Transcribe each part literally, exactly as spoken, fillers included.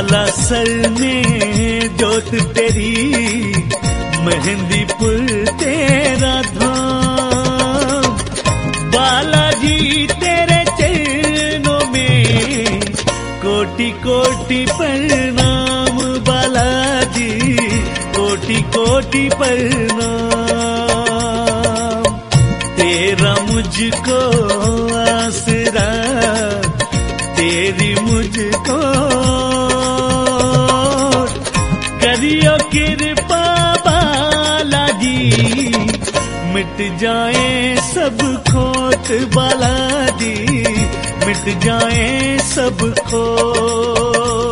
बाला sir में जोत तेरी, मेहंदीपुर तेरा धाम। बालाजी तेरे चरणों में कोटि कोटि प्रणाम, बालाजी कोटि कोटि प्रणाम। तेरा मुझको आसरा, तेरी मुझको करियो कृपा बालाजी, मिट जाए सब खोट बालाजी, मिट जाए सब खोट।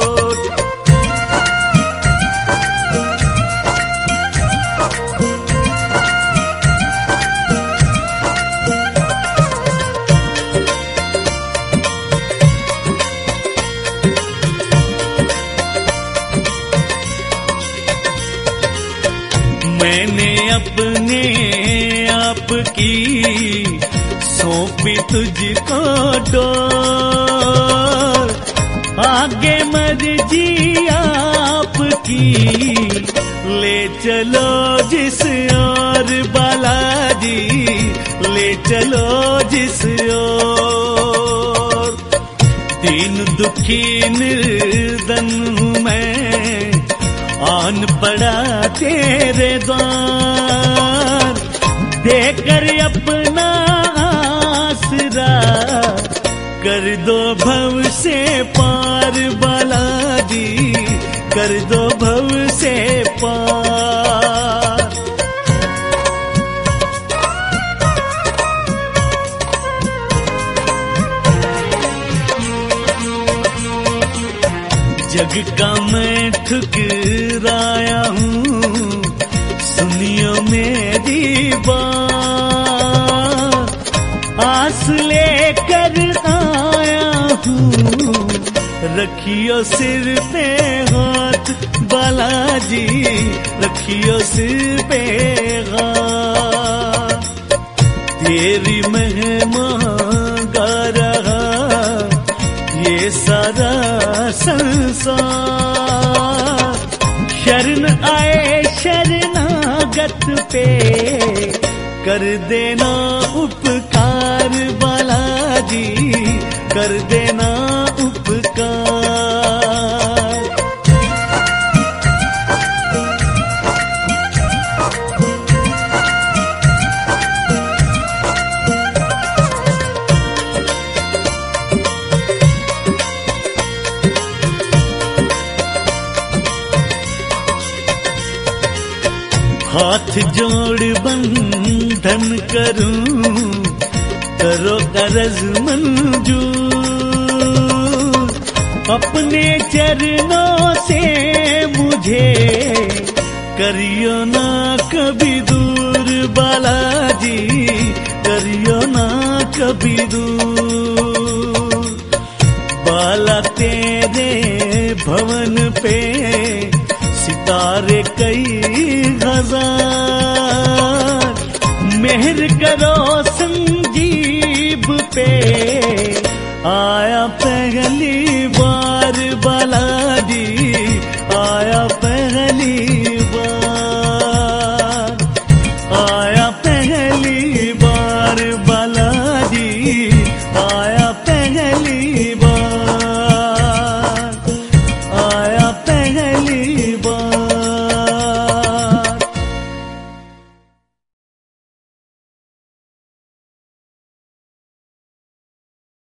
मैंने अपने आप की सौंपी तुझको डोर, आगे मर्जी आपकी ले चलो जिस ओर बालाजी, ले चलो जिस ओर। दीन दुखी निर्धन हूँ मैं, आन पड़ा तेरे द्वार। देकर अपना आसरा कर दो भव से पार बालाजी, कर दो भव से पार। जग का मैं ठुकराया हूँ, सुनियो मेरी बात। आस लेकर आया हूँ, रखियो सिर पे हाथ बालाजी, रखियो सिर पे हाथ। तेरी महिमा गा रहा ये सारा संसार। शरण आए शरणागत पे कर देना उपकार बालाजी, कर देना उपकार। हाथ जोड़ बंधन करूं, करो करज मंजूर। अपने चरणों से मुझे करियो ना कभी दूर बालाजी, करियो ना कभी दूर। बाला तेरे भवन पे सितारे कई हजार, मेहर करो संजीव पे आया पहली बार बालाजी, आया पहली बार, आया पहली बार बालाजी, आया